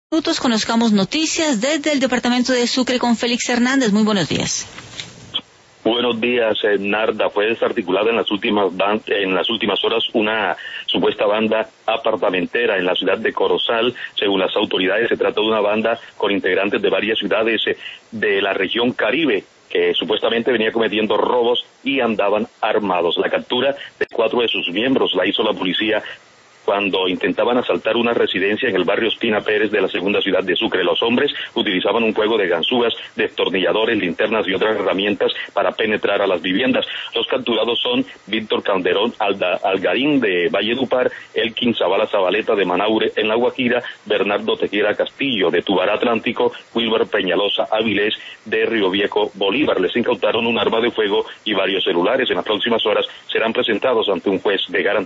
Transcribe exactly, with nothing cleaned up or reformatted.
Minutos conozcamos noticias desde el departamento de Sucre con Félix Hernández. Muy buenos días. Buenos días, eh, Narda. Fue desarticulada en las últimas en las últimas horas una supuesta banda apartamentera en la ciudad de Corozal. Según las autoridades, se trata de una banda con integrantes de varias ciudades eh, de la región Caribe, que supuestamente venía cometiendo robos y andaban armados. La captura de cuatro de sus miembros la hizo la policía cuando intentaban asaltar una residencia en el barrio Espina Pérez de la segunda ciudad de Sucre. Los hombres utilizaban un juego de ganzúas, destornilladores, linternas y otras herramientas para penetrar a las viviendas. Los capturados son Víctor Calderón Alda, Algarín de Valledupar, Elkin Zavala Zabaleta de Manaure en La Guajira, Bernardo Tejera Castillo de Tubará Atlántico, Wilber Peñalosa Avilés de Río Viejo Bolívar. Les incautaron un arma de fuego y varios celulares. En las próximas horas serán presentados ante un juez de garantía.